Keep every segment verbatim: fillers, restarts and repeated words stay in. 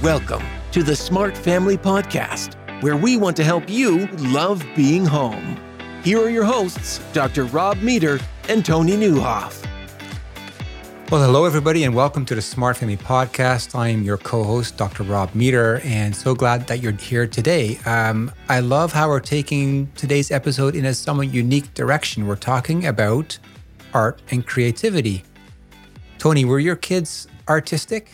Welcome to the Smart Family Podcast, where we want to help you love being home. Here are your hosts, Doctor Rob Meter and Tony Nieuwhof. Well, hello, everybody, and welcome to the Smart Family Podcast. I am your co-host, Doctor Rob Meter, and so glad that you're here today. Um, I love how we're taking today's episode in a somewhat unique direction. We're talking about art and creativity. Tony, were your kids artistic?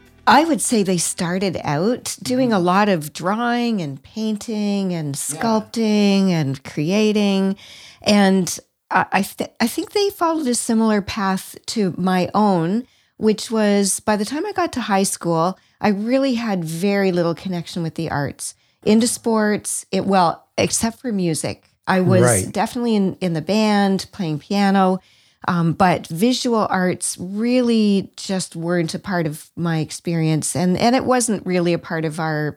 I would say they started out doing a lot of drawing and painting and sculpting yeah. and creating. And I, th- I think they followed a similar path to my own, which was by the time I got to high school, I really had very little connection with the arts. Into sports, it well, except for music. I was right. definitely in, in the band, playing piano. Um, but visual arts really just weren't a part of my experience. And, and it wasn't really a part of our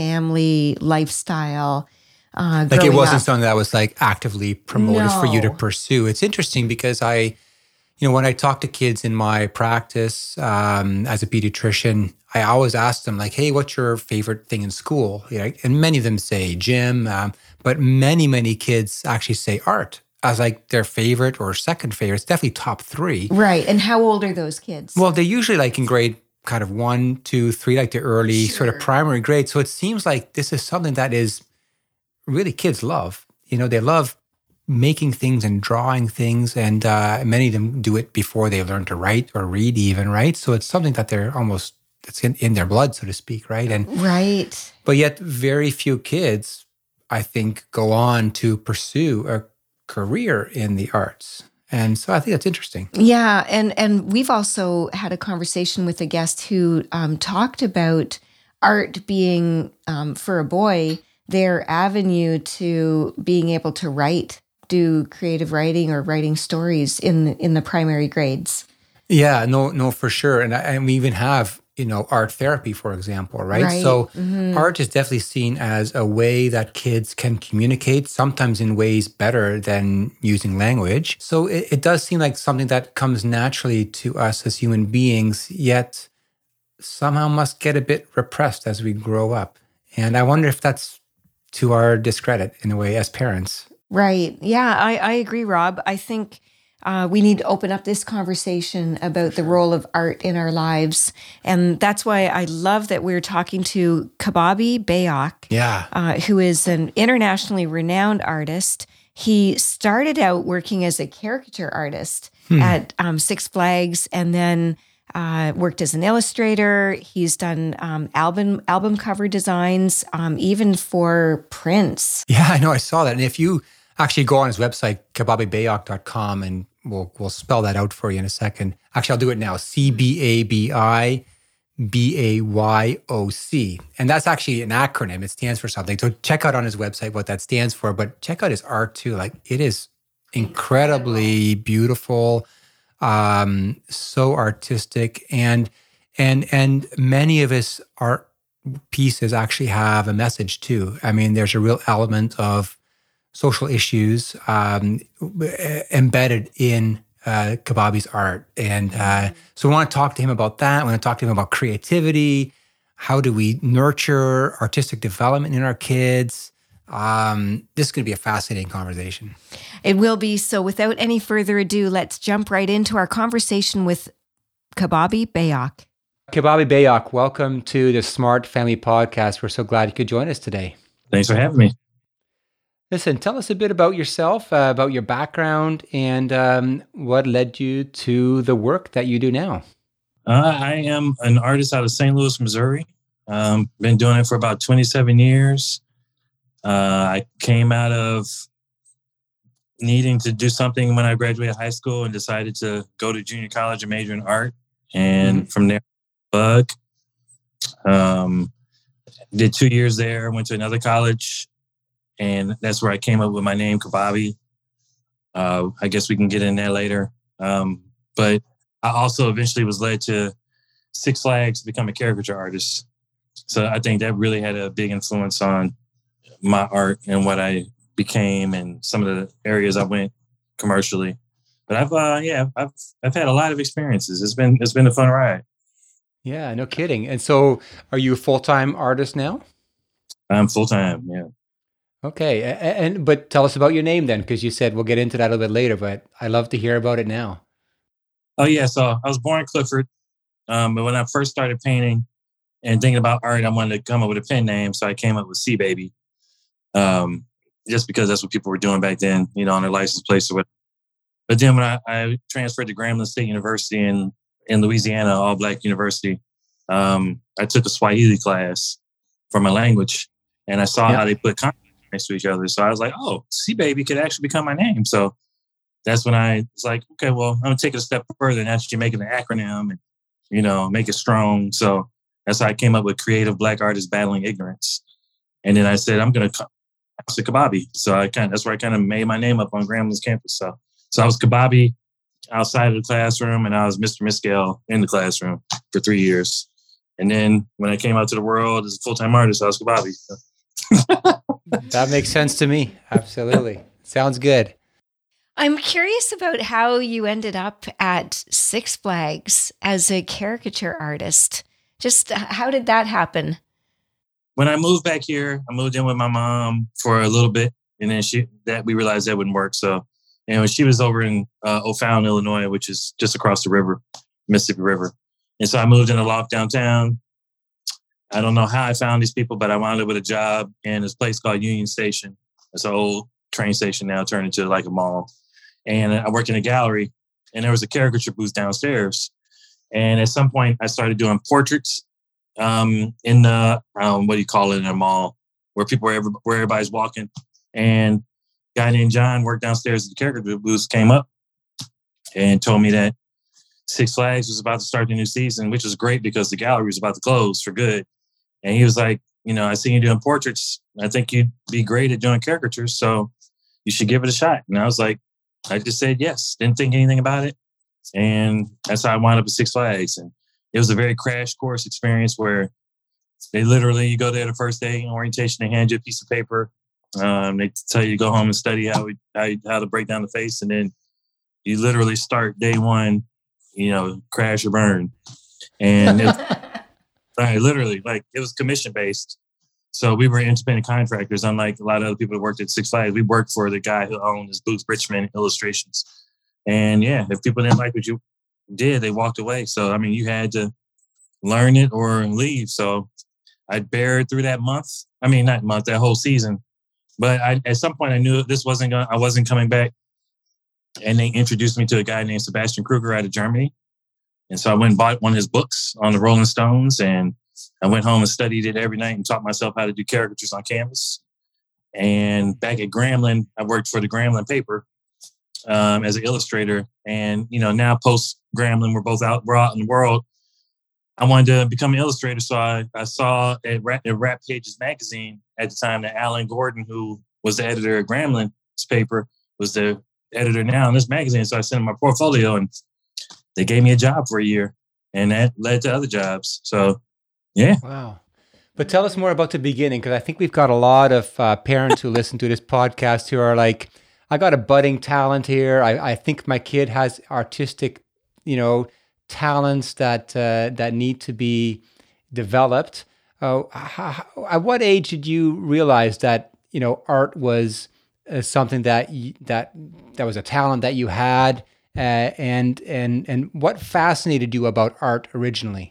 family lifestyle. Uh, like it wasn't up. something that was like actively promoted no. for you to pursue. It's interesting because I, you know, when I talk to kids in my practice um, as a pediatrician, I always ask them like, hey, what's your favorite thing in school? You know, and many of them say gym, um, but many, many kids actually say art as like their favorite or second favorite. It's definitely top three. Right. And how old are those kids? Well, they're usually like in grade kind of one, two, three, like the early sure. sort of primary grade. So it seems like this is something that is really kids love. You know, they love making things and drawing things. And uh, many of them do it before they learn to write or read even, right? So it's something that they're almost, it's in, in their blood, so to speak, right? And right. But yet very few kids, I think, go on to pursue a career in the arts. And so I think that's interesting. Yeah. And and we've also had a conversation with a guest who um, talked about art being, um, for a boy, their avenue to being able to write, do creative writing or writing stories in in the primary grades. Yeah, no, no, for sure. And, and we even have, you know, art therapy, for example, right? right. So mm-hmm. art is definitely seen as a way that kids can communicate, sometimes in ways better than using language. So it, it does seem like something that comes naturally to us as human beings, yet somehow must get a bit repressed as we grow up. And I wonder if that's to our discredit in a way as parents. Right. Yeah, I, I agree, Rob. I think Uh, we need to open up this conversation about the role of art in our lives. And that's why I love that we're talking to Kababi Bayak, yeah. uh, who is an internationally renowned artist. He started out working as a caricature artist hmm. at um, Six Flags and then uh, worked as an illustrator. He's done um, album album cover designs, um, even for Prince. Yeah, I know. I saw that. And if you actually go on his website, kababi bayak dot com, and we'll we'll spell that out for you in a second. Actually, I'll do it now. C B A B I B A Y O C. And that's actually an acronym. It stands for something. So check out on his website what that stands for, but check out his art too. Like it is incredibly beautiful, um, so artistic. And, and, and many of his art pieces actually have a message too. I mean, there's a real element of social issues um, embedded in uh, Kababi's art. And uh, so we want to talk to him about that. We want to talk to him about creativity. How do we nurture artistic development in our kids? Um, this is going to be a fascinating conversation. It will be. So without any further ado, let's jump right into our conversation with Kababi Bayak. Kababi Bayak, welcome to the Smart Family Podcast. We're so glad you could join us today. Thanks for having me. Listen, tell us a bit about yourself, uh, about your background, and um, what led you to the work that you do now. Uh, I am an artist out of Saint Louis, Missouri. Um, been doing it for about twenty-seven years. Uh, I came out of needing to do something when I graduated high school and decided to go to junior college and major in art. And mm-hmm. from there, bug. Um, did two years there, went to another college. And that's where I came up with my name, Kababi. Uh, I guess we can get in there later. Um, but I also eventually was led to Six Flags to become a caricature artist. So I think that really had a big influence on my art and what I became and some of the areas I went commercially. But I've, uh, yeah, I've I've had a lot of experiences. It's been it's been a fun ride. Yeah, no kidding. And so are you a full-time artist now? I'm full time. Yeah. Okay. a- a- And, but tell us about your name then, because you said we'll get into that a little bit later, but I love to hear about it now. Oh yeah. So I was born Clifford. Um, but when I first started painting and thinking about art, I wanted to come up with a pen name. So I came up with C Baby. Um, just because that's what people were doing back then, you know, on their license plates or whatever. But then when I, I transferred to Grambling State University in, in Louisiana, all black university, um, I took a Swahili class for my language, and I saw Yeah. how they put consonants next to each other. So I was like, oh, C Baby could actually become my name. So that's when I was like, okay, well, I'm gonna take it a step further and actually make it an acronym and, you know, make it strong. So that's how I came up with Creative Black Artists Battling Ignorance. And then I said, I'm gonna come to Kababi. So I kind of, that's where I kind of made my name up on Grambling's campus. So so I was Kababi outside of the classroom, and I was Mister Miscale in the classroom for three years. And then when I came out to the world as a full-time artist, I was Kababi. So. That makes sense to me. Absolutely. Sounds good. I'm curious about how you ended up at Six Flags as a caricature artist. Just uh, how did that happen? When I moved back here, I moved in with my mom for a little bit, and then she that we realized that wouldn't work. So, you know, she was over in uh, O'Fallon, Illinois, which is just across the river, Mississippi River. And so I moved in a loft downtown. I don't know how I found these people, but I wound up with a job in this place called Union Station. It's an old train station now turned into like a mall. And I worked in a gallery, and there was a caricature booth downstairs. And at some point, I started doing portraits um, in the, um, what do you call it, in a mall, where people, were where everybody's walking. And a guy named John worked downstairs at the caricature booth, came up and told me that Six Flags was about to start the new season, which was great because the gallery was about to close for good. And he was like, you know, I see you doing portraits. I think you'd be great at doing caricatures, so you should give it a shot. And I was like, I just said yes, didn't think anything about it. And that's how I wound up at Six Flags. And it was a very crash course experience where they literally, you go there the first day in orientation, they hand you a piece of paper. Um, they tell you to go home and study how, we, how, how to break down the face. And then you literally start day one, you know, crash or burn. And it, right, literally, like it was commission based. So we were independent contractors, unlike a lot of other people that worked at Six Flags. We worked for the guy who owned his booth, Richmond Illustrations. And yeah, if people didn't like what you did, they walked away. So, I mean, you had to learn it or leave. So I bared through that month. I mean, not month, that whole season. But I, at some point I knew this wasn't going, I wasn't coming back. And they introduced me to a guy named Sebastian Kruger out of Germany. And so I went and bought one of his books on the Rolling Stones, and I went home and studied it every night and taught myself how to do caricatures on canvas. And back at Grambling, I worked for the Grambling paper um, as an illustrator. And, you know, now post Grambling, we're both out, we're out in the world. I wanted to become an illustrator. So I, I saw at Rap, at Rap Pages magazine at the time that Alan Gordon, who was the editor of Grambling's paper, was the editor now in this magazine. So I sent him my portfolio, and they gave me a job for a year, and that led to other jobs. So, yeah. Wow. But tell us more about the beginning, because I think we've got a lot of uh, parents who listen to this podcast who are like, I got a budding talent here. I, I think my kid has artistic, you know, talents that uh, that need to be developed. Uh, how, at what age did you realize that, you know, art was uh, something that you, that that was a talent that you had? Uh, and and and what fascinated you about art originally?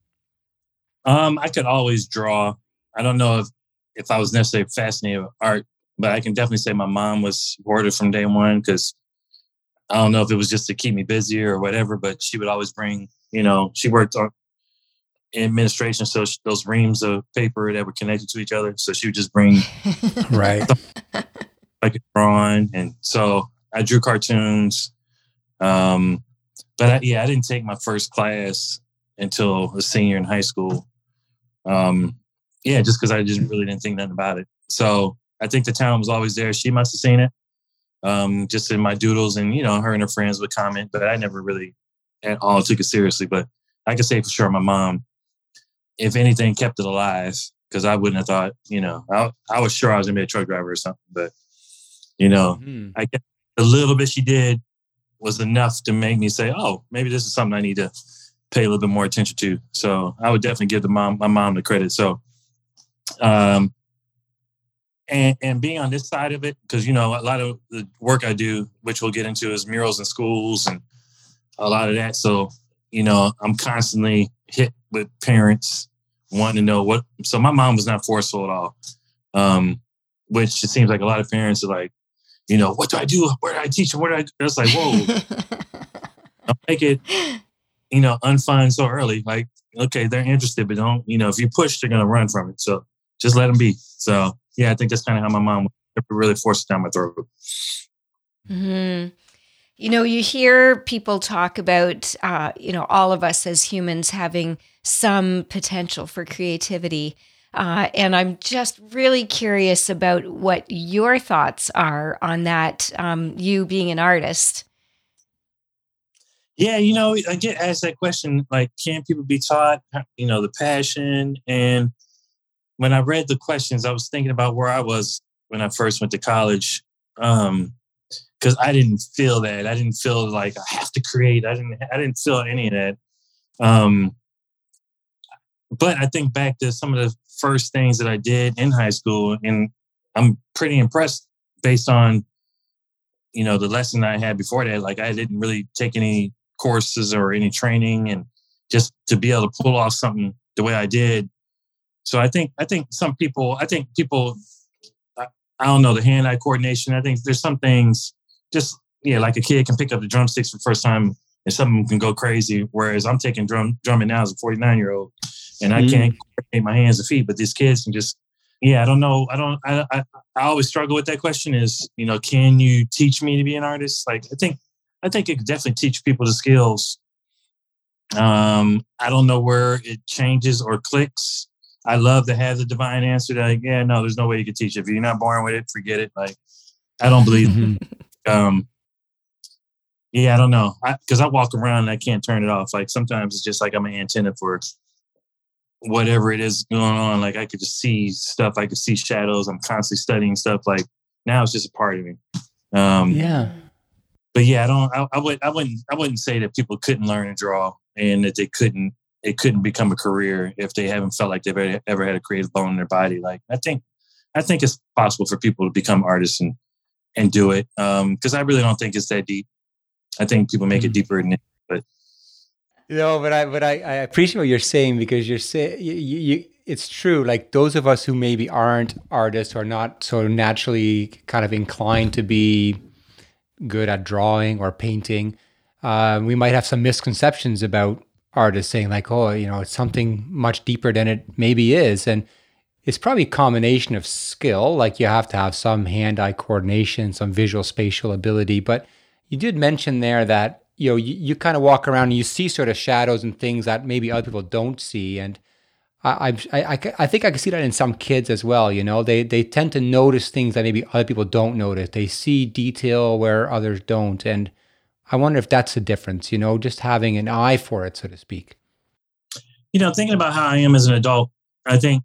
Um, I could always draw. I don't know if, if I was necessarily fascinated with art, but I can definitely say my mom was supportive from day one, because I don't know if it was just to keep me busy or whatever, but she would always bring, you know, she worked on administration, so she, those reams of paper that were connected to each other. So she would just bring right like a drawing, and so I drew cartoons. Um, but I, yeah, I didn't take my first class until a senior in high school. Um, yeah, just because I just really didn't think nothing about it. So I think the talent was always there. She must have seen it, um, just in my doodles, and you know, her and her friends would comment, but I never really at all took it seriously. But I can say for sure, my mom, if anything, kept it alive, because I wouldn't have thought, you know, I, I was sure I was gonna be a truck driver or something, but you know, mm-hmm. I guess a little bit she did was enough to make me say, oh, maybe this is something I need to pay a little bit more attention to. So I would definitely give the mom, my mom the credit. So, um, and, and being on this side of it, because, you know, a lot of the work I do, which we'll get into, is murals in schools and a lot of that. So, you know, I'm constantly hit with parents wanting to know what. So my mom was not forceful at all, um, which it seems like a lot of parents are like, you know, what do I do? Where do I teach? Where do I? It's like, whoa, don't make it, you know, unfun so early. Like, okay, they're interested, but don't, you know, if you push, they're going to run from it. So just let them be. So, yeah, I think that's kind of how my mom really forced it down my throat. Mm-hmm. You know, you hear people talk about, uh, you know, all of us as humans having some potential for creativity. Uh, and I'm just really curious about what your thoughts are on that, um, you being an artist. Yeah, you know, I get asked that question, like, can people be taught, you know, the passion? And when I read the questions, I was thinking about where I was when I first went to college. Um, Because I didn't feel that. I didn't feel like I have to create. I didn't. I didn't feel any of that. Um, but I think back to some of the first things that I did in high school, and I'm pretty impressed based on, you know, the lesson I had before that. Like, I didn't really take any courses or any training, and just to be able to pull off something the way I did. So I think I think some people. I think people. I, I don't know, the hand-eye coordination. I think there's some things. Just, yeah, like a kid can pick up the drumsticks for the first time and some of them can go crazy. Whereas I'm taking drum drumming now as a forty-nine-year-old and I mm. can't coordinate my hands and feet. But these kids can just, yeah, I don't know. I don't, I, I, I always struggle with that question is, you know, can you teach me to be an artist? Like, I think, I think it could definitely teach people the skills. Um, I don't know where it changes or clicks. I love to have the divine answer that, like, yeah, no, there's no way you can teach it. If you're not born with it, forget it. Like, I don't believe it. Um, yeah, I don't know. Because I, I walk around and I can't turn it off. Like sometimes it's just like I'm an antenna for whatever it is going on. Like I could just see stuff. I could see shadows. I'm constantly studying stuff. Like now it's just a part of me. Um, yeah. But yeah, I don't. I, I would. I wouldn't. I wouldn't say that people couldn't learn to draw and that they couldn't. It couldn't become a career if they haven't felt like they've ever, ever had a creative bone in their body. Like I think. I think it's possible for people to become artists and. and do it. Um, cause I really don't think it's that deep. I think people make it deeper than it, but. No, but I, but I, I appreciate what you're saying because you're saying, you, you, it's true. Like those of us who maybe aren't artists or not so naturally kind of inclined to be good at drawing or painting, uh, we might have some misconceptions about artists saying like, oh, you know, it's something much deeper than it maybe is. And it's probably a combination of skill, like you have to have some hand-eye coordination, some visual spatial ability. But you did mention there that, you know, you, you kind of walk around and you see sort of shadows and things that maybe other people don't see. And I I, I, I think I can see that in some kids as well, you know. They they tend to notice things that maybe other people don't notice. They see detail where others don't. And I wonder if that's the difference, you know, just having an eye for it, so to speak. You know, thinking about how I am as an adult, I think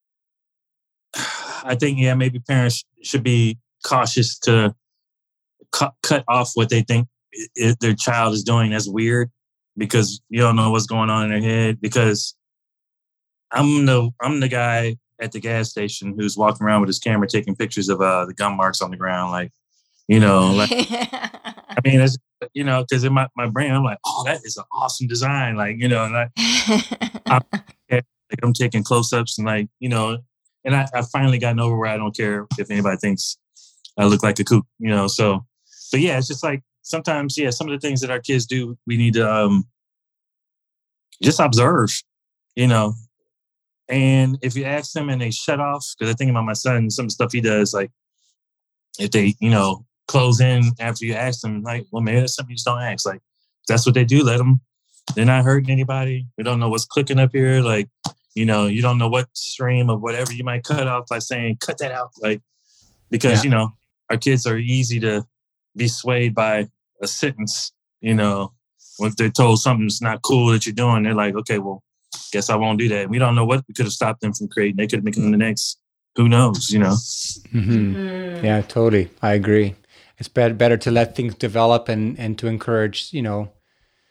I think, yeah, maybe parents should be cautious to cut, cut off what they think it, their child is doing as weird because you don't know what's going on in their head. Because I'm the I'm the guy at the gas station who's walking around with his camera taking pictures of uh, the gum marks on the ground. Like, you know, like, I mean, it's, you know, because in my, my brain, I'm like, oh, that is an awesome design. Like, you know, and I, I'm, like, I'm taking close-ups and like, you know, and I, I finally gotten over where I don't care if anybody thinks I look like a kook, you know. So, but yeah, it's just like sometimes, yeah, some of the things that our kids do, we need to um, just observe, you know. And if you ask them and they shut off, because I think about my son, some stuff he does, like if they, you know, close in after you ask them, like, well, maybe that's something you just don't ask. Like, if that's what they do, let them. They're not hurting anybody. We don't know what's clicking up here. Like, you know, you don't know what stream of whatever you might cut off by saying, cut that out. Like, because, yeah. you know, our kids are easy to be swayed by a sentence, you know, if they're told something's not cool that you're doing, they're like, okay, well, guess I won't do that. We don't know what we could have stopped them from creating. They could have become the next, who knows, you know? Mm-hmm. Mm. Yeah, totally. I agree. It's better, better to let things develop and, and to encourage, you know,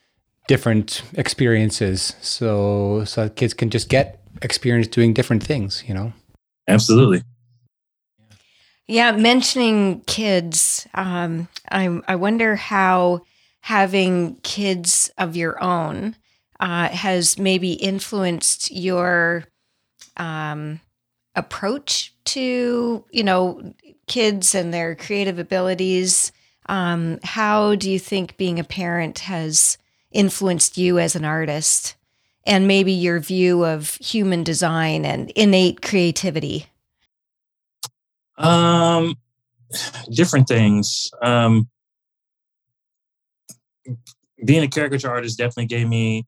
different experiences, so so kids can just get experience doing different things, you know. Absolutely. Yeah, mentioning kids, um, I I wonder how having kids of your own uh, has maybe influenced your um, approach to, you know, kids and their creative abilities. Um, how do you think being a parent has influenced you as an artist, and maybe your view of human design and innate creativity? Um, different things. Um, being a caricature artist definitely gave me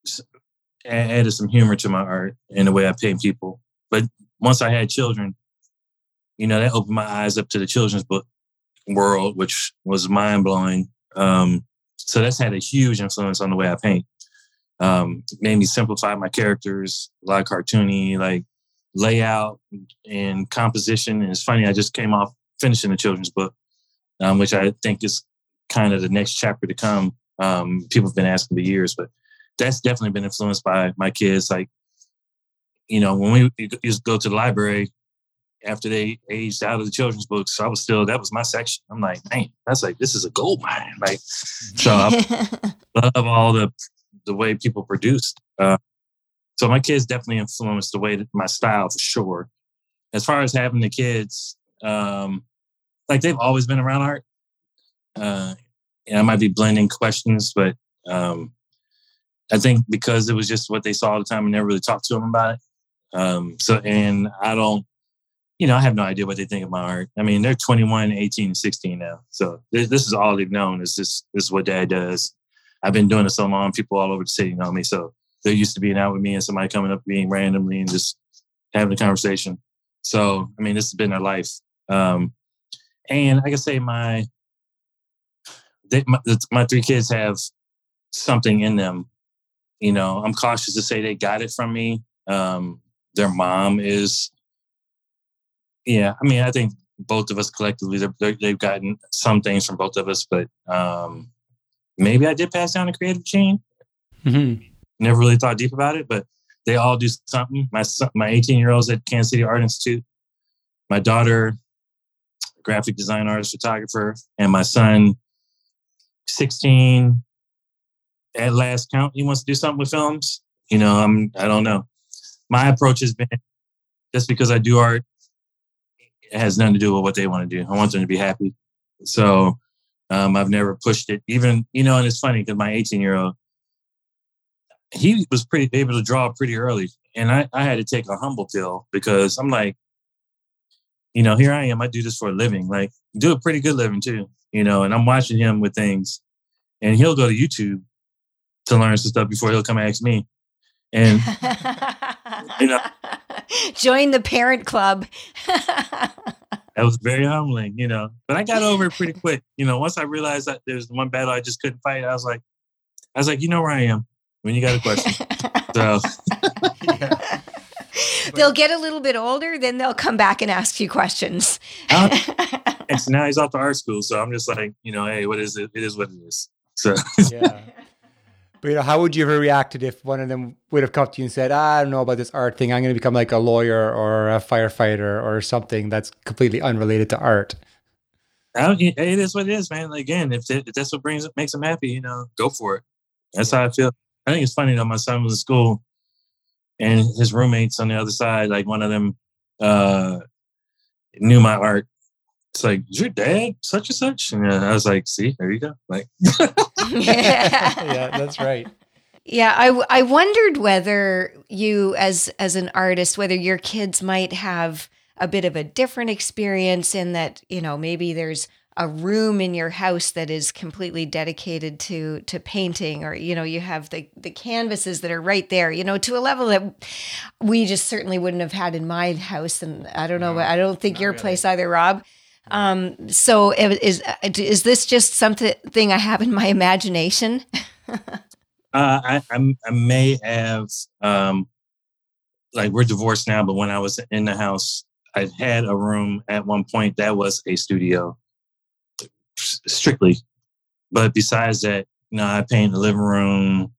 added some humor to my art and the way I paint people. But once I had children, you know, that opened my eyes up to the children's book world, which was mind blowing. Um, so that's had a huge influence on the way I paint. Um, made me simplify my characters, a lot of cartoony, like layout and composition. And it's funny, I just came off finishing the children's book, um, which I think is kind of the next chapter to come. Um, people have been asking for years, but that's definitely been influenced by my kids. Like, you know, when we used to go to the library after they aged out of the children's books, I was still, that was my section. I'm like, man, that's like, this is a gold mine. Like, so I love all the, the way people produced. Uh, so my kids definitely influenced the way that my style for sure. As far as having the kids, um, like they've always been around art. Uh, and I might be blending questions, but um, I think because it was just what they saw all the time and never really talked to them about it. Um, so, and I don't, you know, I have no idea what they think of my art. I mean, they're twenty-one, eighteen, and sixteen now. So this, this is all they've known. Is this, this is what Dad does. I've been doing it so long, people all over the city know me. So they're used to being out with me and somebody coming up being randomly and just having a conversation. So, I mean, this has been their life. Um, and I can say my, they, my, my three kids have something in them. You know, I'm cautious to say they got it from me. Um, their mom is, yeah, I mean, I think both of us collectively, they're, they're, they've gotten some things from both of us, but um, maybe I did pass down a creative gene. Mm-hmm. Never really thought deep about it, but they all do something. My son, my eighteen-year-old's at Kansas City Art Institute. My daughter, graphic design artist, photographer, and my son, sixteen, at last count, he wants to do something with films. You know, I'm, I don't know. My approach has been, just because I do art, it has nothing to do with what they want to do. I want them to be happy. So um, I've never pushed it. Even, you know, and it's funny because my eighteen-year-old, he was pretty able to draw pretty early. And I, I had to take a humble pill because I'm like, you know, here I am. I do this for a living. Like, do a pretty good living too, you know, and I'm watching him with things. And he'll go to YouTube to learn some stuff before he'll come ask me. And, you know. Join the parent club. That was very humbling, you know. But I got over it pretty quick. You know, once I realized that there's one battle I just couldn't fight, I was like, I was like, you know where I am when you got a question. So yeah. They'll get a little bit older, then they'll come back and ask you questions. uh, and so now he's off to art school, so I'm just like, you know, hey, what is it? It is what it is. So yeah. But, you know, how would you have reacted if one of them would have come to you and said, ah, I don't know about this art thing. I'm going to become like a lawyer or a firefighter or something that's completely unrelated to art? I, it is what it is, man. Again, if, it, if that's what brings it, makes them happy, you know, go for it. That's how I feel. I think it's funny though. My son was in school and his roommates on the other side, like one of them uh, knew my art. It's like, is your dad such and such? And I was like, see, there you go. Like, yeah. Yeah, that's right. Yeah, I, I wondered whether you, as as an artist, whether your kids might have a bit of a different experience in that, you know, maybe there's a room in your house that is completely dedicated to to painting, or, you know, you have the, the canvases that are right there, you know, to a level that we just certainly wouldn't have had in my house. And I don't know, no, I don't think your really. place either, Rob. Um, so is, is this just something I have in my imagination? uh, I, I, I may have, um, like we're divorced now, but when I was in the house, I had a room at one point that was a studio strictly. But besides that, you know, I paint the living room,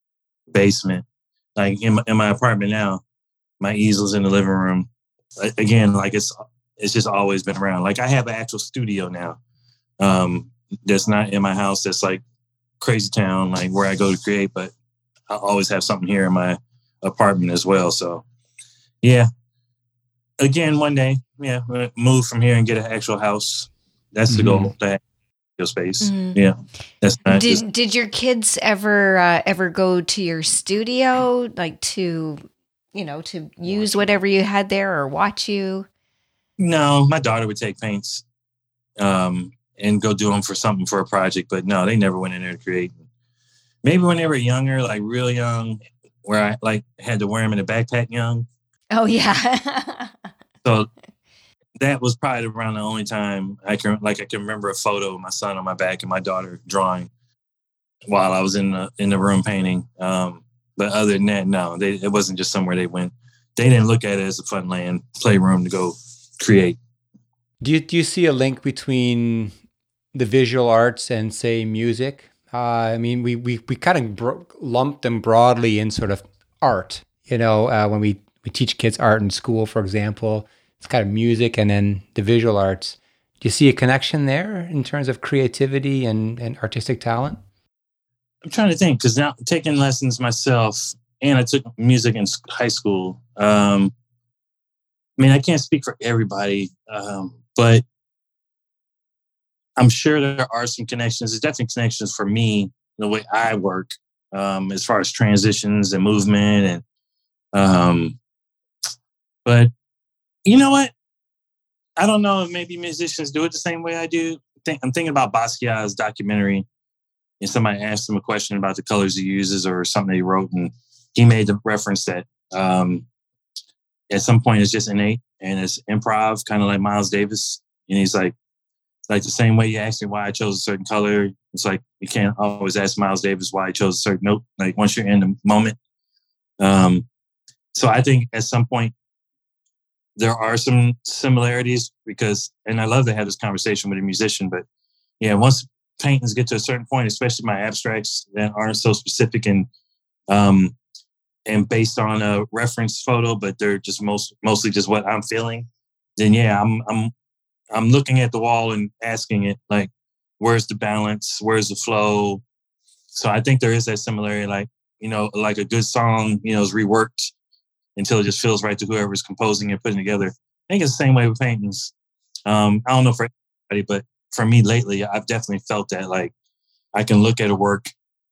basement. Like in my, in my apartment now, my easel's in the living room. Again, like it's it's just always been around. Like I have an actual studio now. Um, that's not in my house. That's like crazy town, like where I go to create. But I always have something here in my apartment as well. So, yeah. Again, one day, yeah, move from here and get an actual house. That's the mm-hmm. goal. To have your space. Mm-hmm. Yeah. That's not did just, Did your kids ever uh, ever go to your studio, like to, you know, to use whatever you had there or watch you? No, my daughter would take paints um, and go do them for something for a project, but no, they never went in there to create. Maybe when they were younger, like real young, where I like had to wear them in a backpack young. Oh yeah. So that was probably around the only time I can like I can remember a photo of my son on my back and my daughter drawing while I was in the in the room painting. Um, but other than that, no, they, it wasn't just somewhere they went. They didn't look at it as a fun land playroom to go create. Do you, do you see a link between the visual arts and, say, music? Uh, I mean, we we we kind of bro- lump them broadly in sort of art. You know, uh, when we, we teach kids art in school, for example, it's kind of music and then the visual arts. Do you see a connection there in terms of creativity and, and artistic talent? I'm trying to think, because now I'm taking lessons myself, and I took music in high school. Um, I mean, I can't speak for everybody, um, but I'm sure there are some connections. There's definitely connections for me, the way I work, um, as far as transitions and movement. And um, but you know what? I don't know if maybe musicians do it the same way I do. I'm thinking about Basquiat's documentary, and somebody asked him a question about the colors he uses or something he wrote, and he made the reference that um, at some point it's just innate and it's improv, kind of like Miles Davis. And he's like, like the same way you asked me why I chose a certain color, it's like you can't always ask Miles Davis why I chose a certain note. Like once you're in the moment. Um, so I think at some point there are some similarities because, and I love to have this conversation with a musician, but yeah, once paintings get to a certain point, especially my abstracts that aren't so specific and um, and based on a reference photo, but they're just most mostly just what I'm feeling, then yeah, I'm I'm I'm looking at the wall and asking it like, where's the balance? Where's the flow? So I think there is that similarity, like, you know, like a good song, you know, is reworked until it just feels right to whoever's composing and putting it together. I think it's the same way with paintings. Um, I don't know for everybody, but for me lately, I've definitely felt that, like, I can look at a work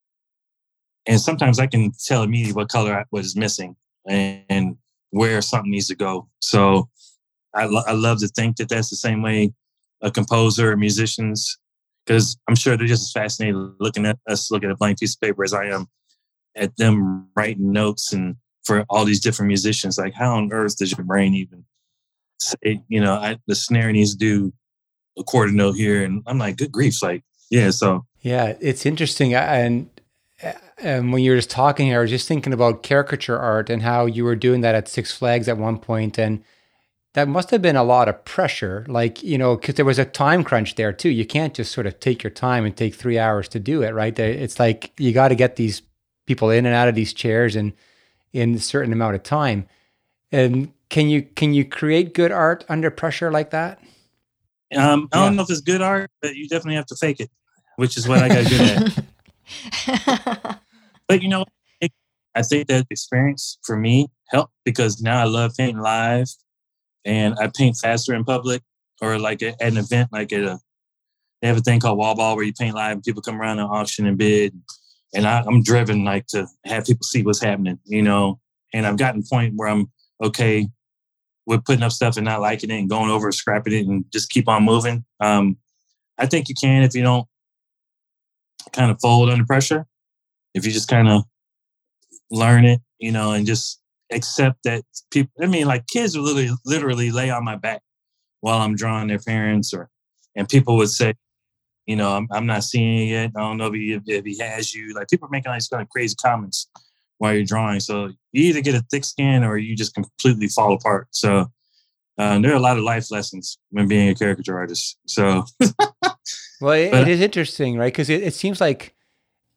and sometimes I can tell immediately what color, I, what is missing and, and where something needs to go. So I, lo- I love to think that that's the same way a composer or musicians, because I'm sure they're just as fascinated looking at us, looking at a blank piece of paper as I am at them writing notes. And for all these different musicians, like, how on earth does your brain even say, you know, I, the snare needs to do a quarter note here? And I'm like, good grief. Like, yeah. So, yeah, it's interesting. And, and when you were just talking here, I was just thinking about caricature art and how you were doing that at Six Flags at one point. And that must have been a lot of pressure, like, you know, because there was a time crunch there too. You can't just sort of take your time and take three hours to do it, right? It's like you got to get these people in and out of these chairs and in a certain amount of time. And can you can you create good art under pressure like that? Um, I yeah. don't know if it's good art, but you definitely have to fake it, which is what I got good at. But you know, I think that experience for me helped because now I love painting live. And I paint faster in public, or like at an event, like at a, they have a thing called Wall Ball where you paint live and people come around and auction and bid. And I, I'm driven like to have people see what's happening, you know. And I've gotten to the point where I'm okay with putting up stuff and not liking it and going over and scrapping it and just keep on moving. Um, I think you can if you don't kind of fold under pressure. If you just kind of learn it, you know, and just accept that people, I mean, like kids would literally, literally lay on my back while I'm drawing their parents, or, and people would say, you know, I'm, I'm not seeing it yet. I don't know if he, if he has you. Like people are making all these kind of crazy comments while you're drawing. So you either get a thick skin or you just completely fall apart. So uh, there are a lot of life lessons when being a caricature artist. So, well, it, but, it is interesting, right? Because it, it seems like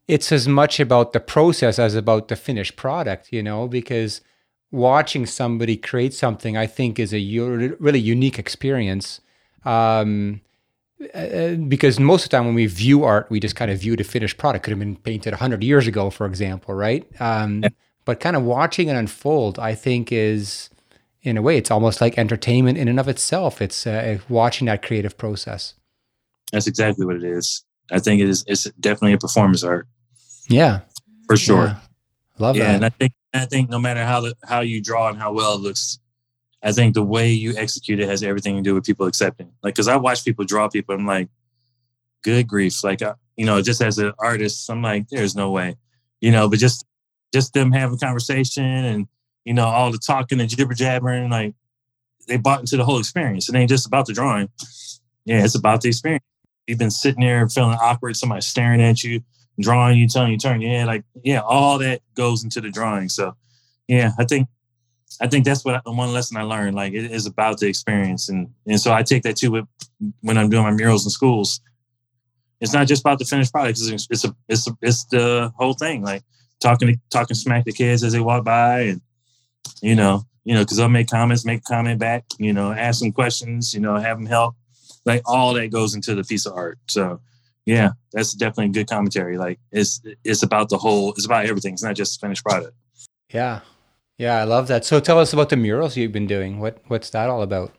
it's as much about the process as about the finished product, you know, because watching somebody create something, I think, is a u- really unique experience. Um, uh, because most of the time when we view art, we just kind of view the finished product. Could have been painted one hundred years ago, for example, right? Um, Yeah. But kind of watching it unfold, I think, is, in a way, it's almost like entertainment in and of itself. It's uh, watching that creative process. That's exactly what it is. I think it is. It's definitely a performance art. Yeah, for sure. Yeah. Love yeah, that. and I think I think no matter how the, how you draw and how well it looks, I think the way you execute it has everything to do with people accepting. Like, because I watch people draw people, I'm like, good grief. Like, uh, you know, just as an artist, I'm like, there's no way, you know. But just just them having conversation and, you know, all the talking and jibber jabbering, like, they bought into the whole experience. It ain't just about the drawing. Yeah, it's about the experience. You've been sitting there feeling awkward, somebody staring at you, drawing you, telling you, turn your head, like, yeah, all that goes into the drawing. So, yeah, I think I think that's what I, one lesson I learned. Like, it is about the experience, and and so I take that too with, when I'm doing my murals in schools. It's not just about the finished product. It's it's a, it's a, it's the whole thing. Like talking talking smack to kids as they walk by, and you know you know because they'll make comments, make a comment back, you know, ask them questions, you know, have them help. Like, all that goes into the piece of art. So. Yeah, that's definitely a good commentary. Like, it's it's about the whole, it's about everything. It's not just the finished product. Yeah. Yeah, I love that. So tell us about the murals you've been doing. What What's that all about?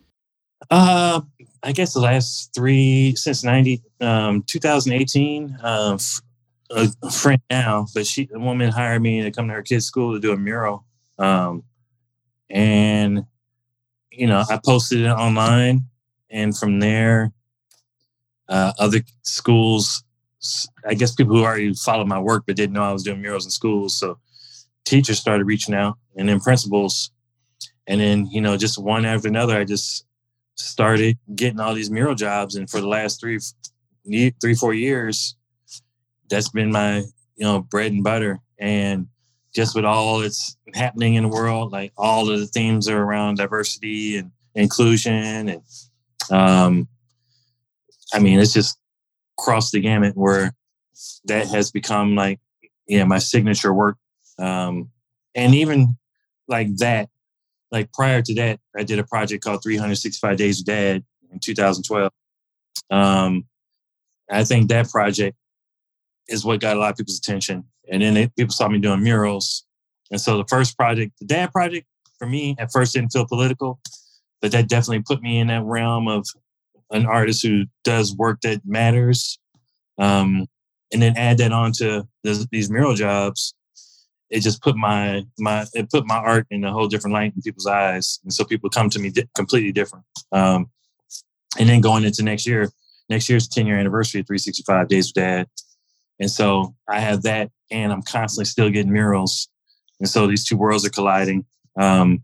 Uh, I guess the last three, since ninety, um, twenty eighteen, uh, a friend now, but she, a woman hired me to come to her kid's school to do a mural. Um, and, you know, I posted it online, and from there, Uh, other schools, I guess people who already followed my work but didn't know I was doing murals in schools. So teachers started reaching out, and then principals. And then, you know, just one after another, I just started getting all these mural jobs. And for the last three, three, four years, that's been my, you know, bread and butter. And just with all that's happening in the world, like all of the themes are around diversity and inclusion. And, um, I mean, it's just crossed the gamut where that has become like, yeah, my signature work. Um, and even like that, like prior to that, I did a project called three hundred sixty-five Days with Dad in two thousand twelve. Um, I think that project is what got a lot of people's attention. And then they, people saw me doing murals. And so the first project, the Dad project, for me, at first didn't feel political, but that definitely put me in that realm of an artist who does work that matters. Um, and then add that on to this, these mural jobs. It just put my, my, it put my art in a whole different light in people's eyes. And so people come to me di- completely different. Um, and then going into next year, next year's ten year anniversary of three sixty-five Days with Dad. And so I have that, and I'm constantly still getting murals. And so these two worlds are colliding. Um,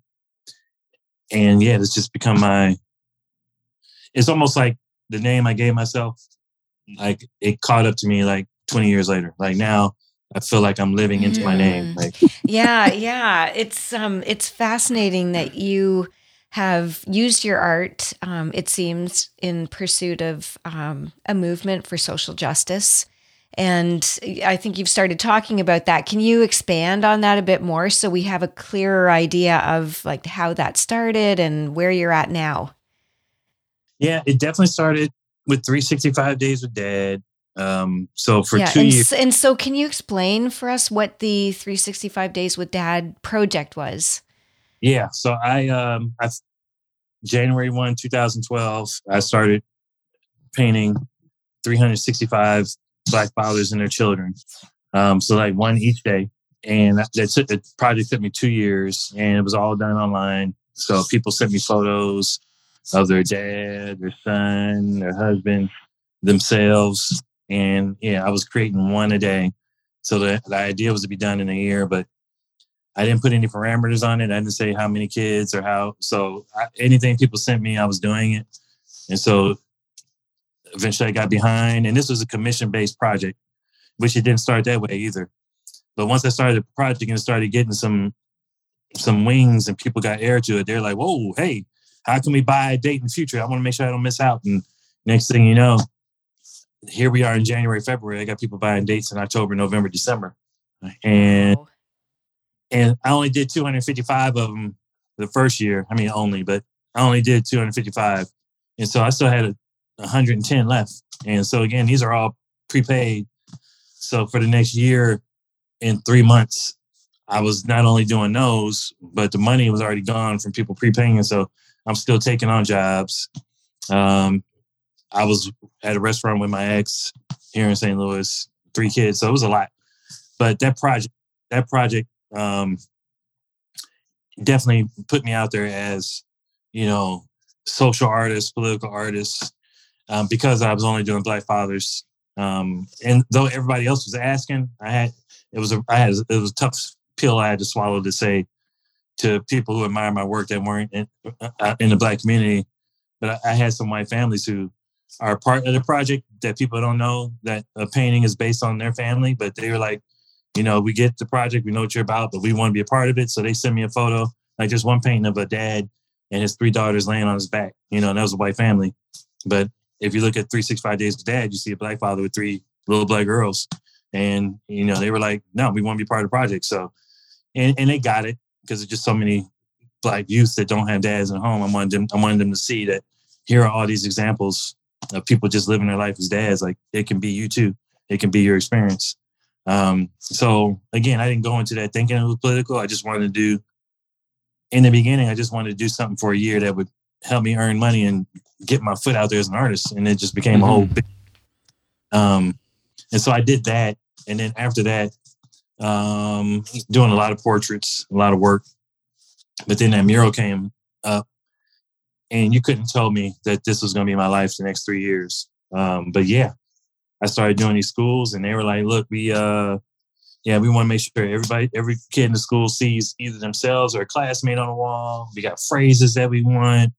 and yeah, it's just become my, it's almost like the name I gave myself, like it caught up to me like twenty years later. Like now I feel like I'm living into my name. Like, yeah, yeah. It's um it's fascinating that you have used your art, um, it seems, in pursuit of um, a movement for social justice. And I think you've started talking about that. Can you expand on that a bit more so we have a clearer idea of like how that started and where you're at now? Yeah, it definitely started with three sixty-five Days with Dad. Um, so for yeah, two and, years. And so can you explain for us what the three sixty-five Days with Dad project was? Yeah. So I, um, I, January first, twenty twelve, I started painting three hundred sixty-five Black fathers and their children. Um, so like one each day. And that took, the project took me two years and it was all done online. So people sent me photos of their dad, their son, their husband, themselves. And yeah, I was creating one a day. So the, the idea was to be done in a year, but I didn't put any parameters on it. I didn't say how many kids or how. So I, anything people sent me, I was doing it. And so eventually I got behind. And this was a commission-based project, which it didn't start that way either. But once I started the project and started getting some some wings and people got air to it, they're like, whoa, hey, how can we buy a date in the future? I want to make sure I don't miss out. And next thing you know, here we are in January, February. I got people buying dates in October, November, December. And Wow. and I only did two hundred fifty-five of them the first year. I mean, only, but I only did two hundred fifty-five. And so I still had a, one hundred ten left. And so again, these are all prepaid. So for the next year and three months, I was not only doing those, but the money was already gone from people prepaying. And so I'm still taking on jobs. Um, I was at a restaurant with my ex here in Saint Louis, three kids. So it was a lot. But that project, that project um, definitely put me out there as, you know, social artist, political artist, um, because I was only doing Black fathers. Um, and though everybody else was asking, I had, it was a, I had, it was a tough pill I had to swallow to say to people who admire my work that weren't in, uh, in the Black community. But I, I had some white families who are part of the project that people don't know that a painting is based on their family, but they were like, you know, we get the project, we know what you're about, but we want to be a part of it. So they sent me a photo, like just one painting of a dad and his three daughters laying on his back. You know, and that was a white family. But if you look at three sixty-five Days of Dad, you see a Black father with three little Black girls. And, you know, they were like, no, we want to be part of the project. So, and, and they got it because there's just so many Black youth that don't have dads at home. I wanted them, I wanted them to see that here are all these examples of people just living their life as dads. Like it can be you too. It can be your experience. Um, so again, I didn't go into that thinking it was political. I just wanted to do, in the beginning, I just wanted to do something for a year that would help me earn money and get my foot out there as an artist. And it just became mm-hmm. a whole big, um, and so I did that. And then after that, um, doing a lot of portraits, a lot of work, but then that mural came up. And you couldn't tell me that this was going to be my life the next three years. Um, but yeah, I started doing these schools and they were like, look, we, uh, yeah, we want to make sure everybody, every kid in the school sees either themselves or a classmate on the wall. We got phrases that we want.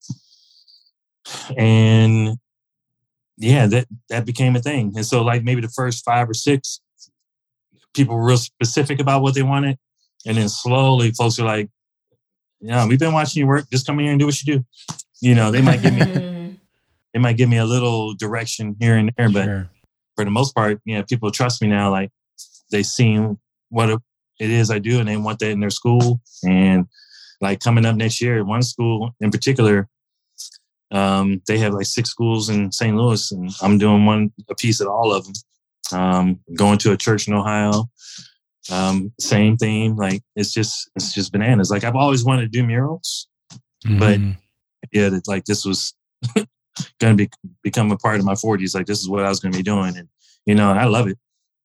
And yeah, that, that became a thing. And so like maybe the first five or six people were real specific about what they wanted. And then slowly folks are like, yeah, we've been watching you work. Just come in here and do what you do. You know, they might give me, they might give me a little direction here and there, but sure. For the most part, you know, people trust me now. Like they've seen what it is I do and they want that in their school. And like coming up next year, one school in particular, um, they have like six schools in Saint Louis and I'm doing one, a piece at all of them. Um, going to a church in Ohio, um, same theme. Like it's just, it's just bananas. Like I've always wanted to do murals, mm-hmm. but yeah, that like this was going to be become a part of my forties. Like this is what I was going to be doing, and you know, I love it.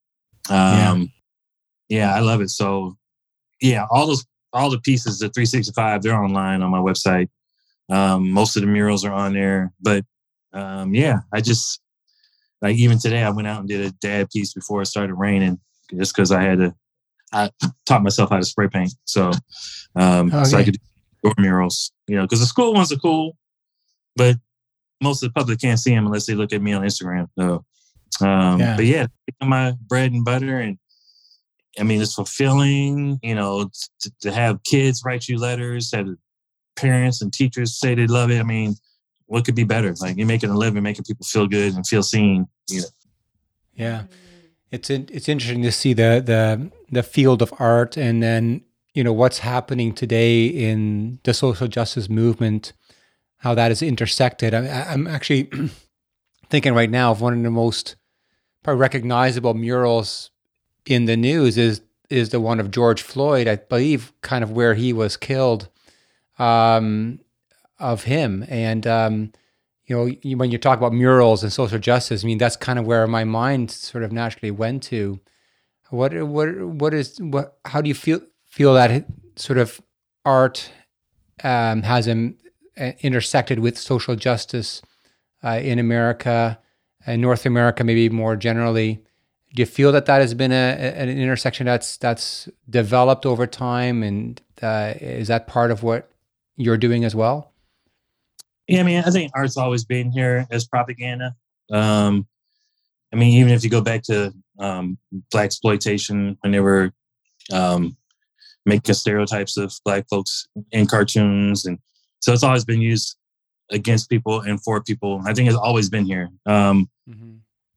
Um, yeah. yeah, I love it. So yeah, all those all the pieces, the three sixty-five, they're online on my website. Um, most of the murals are on there, but um, yeah, I just like even today I went out and did a dad piece before it started raining, just because I had to. I taught myself how to spray paint, so um, okay. so I could do door murals. You know, because the school ones are cool, but most of the public can't see them unless they look at me on Instagram. So, um, yeah. but yeah, my bread and butter, and I mean, it's fulfilling. You know, to, to have kids write you letters, have parents and teachers say they love it. I mean, what could be better? Like you're making a living, making people feel good and feel seen. You know. Yeah, it's in, it's interesting to see the the the field of art, and then you know what's happening today in the social justice movement, how that is intersected. I, I'm actually thinking right now of one of the most probably recognizable murals in the news is is the one of George Floyd, I believe, kind of where he was killed, um, of him. And um, you know, you, when you talk about murals and social justice, I mean, that's kind of where my mind sort of naturally went to. What what what is what? How do you feel feel that sort of art um, has um, intersected with social justice uh, in America, and North America, maybe more generally? Do you feel that that has been a, an intersection that's that's developed over time, and uh, is that part of what you're doing as well? Yeah, I mean, I think art's always been here as propaganda. Um, I mean, even if you go back to um, Blaxploitation, when they were um, making stereotypes of Black folks in cartoons, and so it's always been used against people and for people. I think it's always been here. Um, mm-hmm.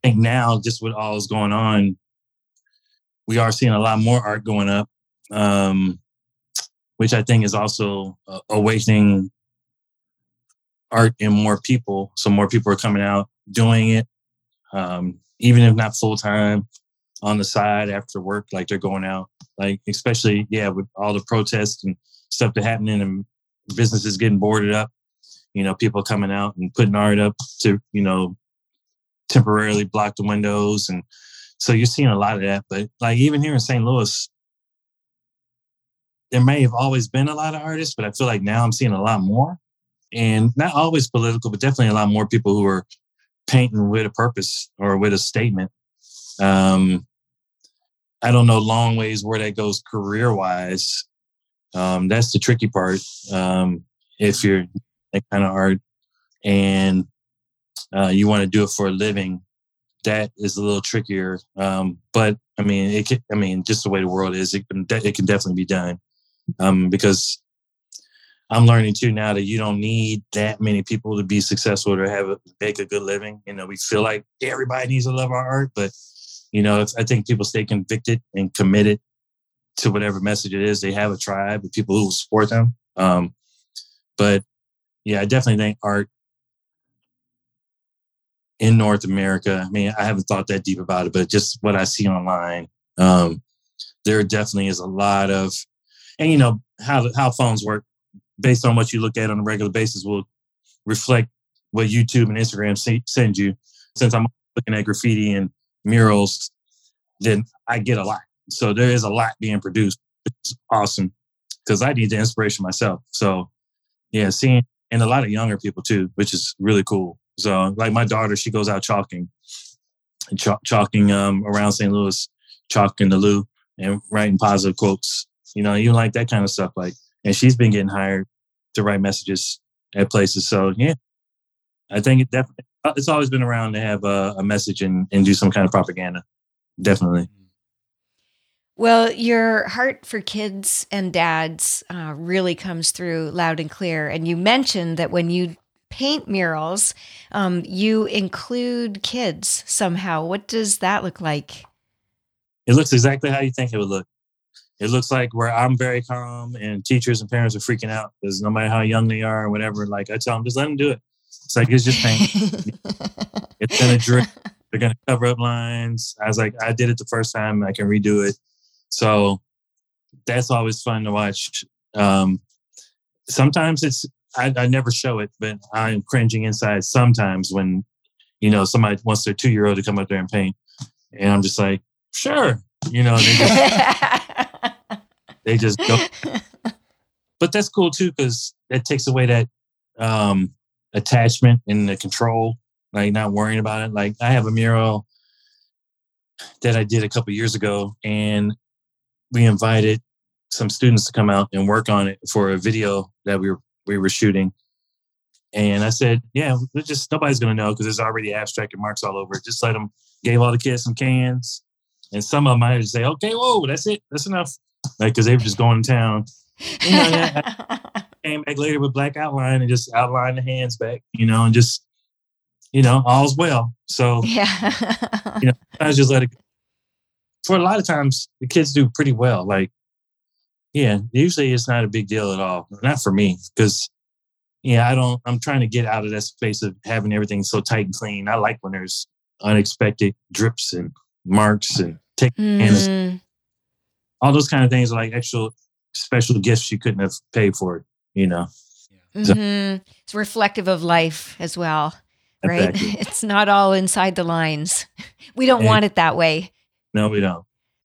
I think now, just with all that's going on, we are seeing a lot more art going up, um, which I think is also uh, awakening art in more people. So more people are coming out doing it, um, even if not full time, on the side after work, like they're going out, like especially yeah, with all the protests and stuff that happening and businesses getting boarded up. You know, people coming out and putting art up to, you know, temporarily block the windows. And so you're seeing a lot of that. But like even here in Saint Louis, there may have always been a lot of artists, but I feel like now I'm seeing a lot more. And not always political, but definitely a lot more people who are painting with a purpose or with a statement. Um, I don't know long ways where that goes career-wise. Um, that's the tricky part. Um, if you're that kind of art and uh, you want to do it for a living, that is a little trickier. Um, but I mean, it can, I mean, just the way the world is, it can, it can definitely be done. Um, because I'm learning too now that you don't need that many people to be successful to have a, make a good living. You know, we feel like everybody needs to love our art, but you know, if, I think people stay convicted and committed to whatever message it is. They have a tribe of people who will support them. Um, but yeah, I definitely think art in North America, I mean, I haven't thought that deep about it, but just what I see online, um, there definitely is a lot of, and you know, how how phones work based on what you look at on a regular basis will reflect what YouTube and Instagram say, send you. Since I'm looking at graffiti and murals, then I get a lot. So there is a lot being produced, which is awesome because I need the inspiration myself. So yeah, seeing, and a lot of younger people too, which is really cool. So like my daughter, she goes out chalking, and ch- chalking um, around Saint Louis, chalking the Lou and writing positive quotes, you know, even like that kind of stuff. Like, and she's been getting hired to write messages at places. So yeah, I think it definitely, it's always been around to have a, a message and, and do some kind of propaganda. Definitely. Well, your heart for kids and dads uh, really comes through loud and clear. And you mentioned that when you paint murals, um, you include kids somehow. What does that look like? It looks exactly how you think it would look. It looks like where I'm very calm and teachers and parents are freaking out because no matter how young they are or whatever, like I tell them, just let them do it. It's like, it's just paint. It's going to drip. They're going to cover up lines. I was like, I did it the first time. I can redo it. So that's always fun to watch. Um, sometimes it's, I, I never show it, but I'm cringing inside sometimes when, you know, somebody wants their two-year-old to come up there and paint. And I'm just like, sure. You know, they just, they just go. But that's cool too, because that takes away that um, attachment and the control, like not worrying about it. Like I have a mural that I did a couple years ago, and we invited some students to come out and work on it for a video that we were we were shooting. And I said, yeah, we're just nobody's gonna know because there's already abstract and marks all over it. Just let them. Gave all the kids some cans, and some of them might just say, okay, whoa, that's it, that's enough, like because they were just going to town. You know, I came back later with black outline and just outlined the hands back, you know, and just, you know, all's well. So Yeah. you know, I just let it go. For a lot of times, the kids do pretty well. Like, yeah, usually it's not a big deal at all. Not for me, because, yeah, I don't, I'm trying to get out of that space of having everything so tight and clean. I like when there's unexpected drips and marks and take Mm. and all those kind of things are like actual special gifts you couldn't have paid for it, you know? Mhm. It's reflective of life as well, right? Exactly. It's not all inside the lines. We don't And- want it that way. No, we don't.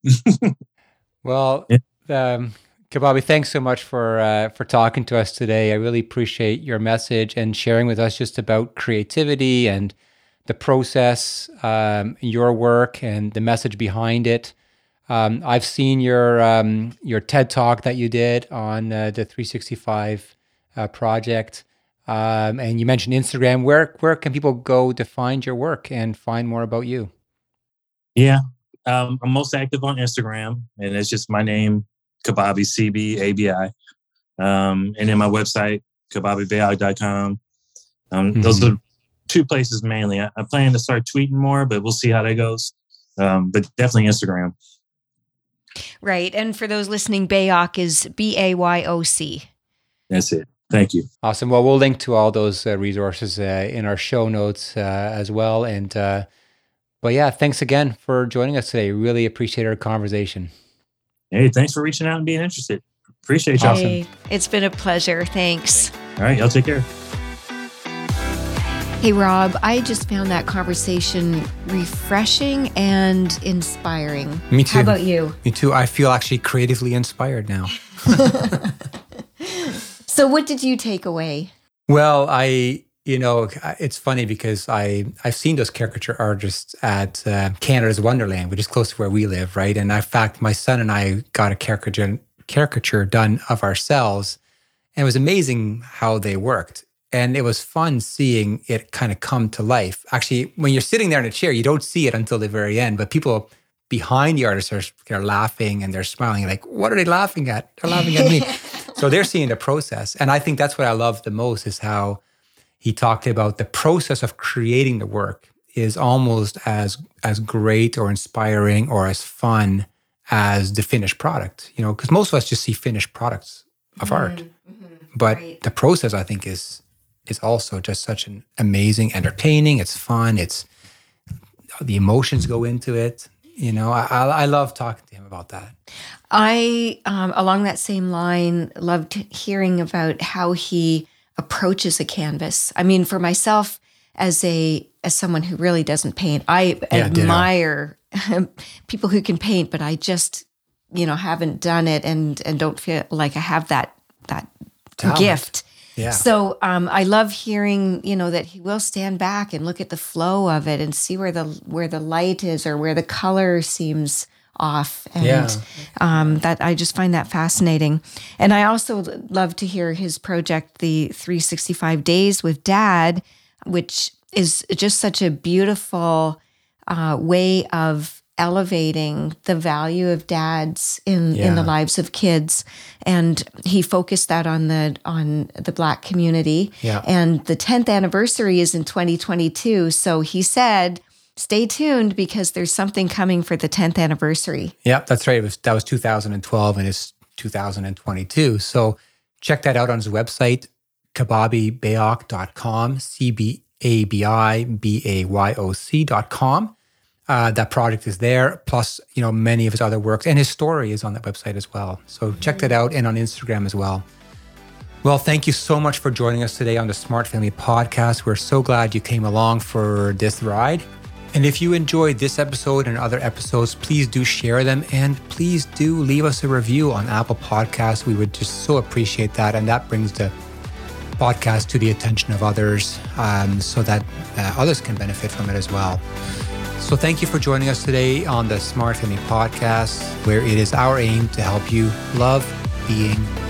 Well, um, Kababi, thanks so much for uh, for talking to us today. I really appreciate your message and sharing with us just about creativity and the process, um, your work, and the message behind it. Um, I've seen your um, your TED Talk that you did on uh, the three sixty-five uh, project, um, and you mentioned Instagram. Where where can people go to find your work and find more about you? Yeah. Um, I'm most active on Instagram, and it's just my name, Kababi, C B A B I. Um, and then my website, kababi bayog dot com. Um, Mhm. Those are two places mainly. I, I plan to start tweeting more, but we'll see how that goes. Um, but definitely Instagram. Right. And for those listening, Bayoc is B A Y O C. That's it. Thank you. Awesome. Well, we'll link to all those uh, resources uh, in our show notes uh, as well. And, uh, but yeah, thanks again for joining us today. Really appreciate our conversation. Hey, thanks for reaching out and being interested. Appreciate you. Hey, awesome. It's been a pleasure. Thanks. All right. Y'all take care. Hey, Rob, I just found that conversation refreshing and inspiring. Me too. How about you? Me too. I feel actually creatively inspired now. So what did you take away? Well, I, you know, it's funny because I, I've seen those caricature artists at uh, Canada's Wonderland, which is close to where we live, right? And in fact, my son and I got a caricature, caricature done of ourselves. And it was amazing how they worked. And it was fun seeing it kind of come to life. Actually, when you're sitting there in a chair, you don't see it until the very end, but people behind the artists are, are laughing and they're smiling. Like, what are they laughing at? They're laughing at me. So they're seeing the process. And I think that's what I love the most is how he talked about the process of creating the work is almost as as great or inspiring or as fun as the finished product, you know, because most of us just see finished products of mm-hmm. art. Mm-hmm. But right. the process, I think, is is also just such an amazing, entertaining, it's fun, it's the emotions go into it. You know, I, I, I love talking to him about that. I, um, along that same line, loved hearing about how he approaches a canvas. I mean, for myself, as a as someone who really doesn't paint, I yeah, admire people who can paint, but I just, you know, haven't done it and and don't feel like I have that that Talent. gift. Yeah. So um, I love hearing, you know, that he will stand back and look at the flow of it and see where the where the light is or where the color seems off. And yeah. um, that I just find that fascinating. And I also love to hear his project, the three sixty-five Days with Dad, which is just such a beautiful uh, way of elevating the value of dads in, yeah. in the lives of kids. And he focused that on the on the Black community. Yeah. And the tenth anniversary is in twenty twenty-two. So he said, stay tuned because there's something coming for the tenth anniversary. Yeah, that's right. It was, that was two thousand twelve and it's two thousand twenty-two. So check that out on his website, kababi bayoc dot com, C B A B I B A Y O C dot com. Uh, that project is there, plus, you know, many of his other works, and his story is on that website as well. So check that out, and on Instagram as well. Well, thank you so much for joining us today on the Smart Family Podcast. We're so glad you came along for this ride. And if you enjoyed this episode and other episodes, please do share them, and please do leave us a review on Apple Podcasts. We would just so appreciate that, and that brings the podcast to the attention of others, um, so that uh, others can benefit from it as well. So thank you for joining us today on the Smart Family Podcast, where it is our aim to help you love being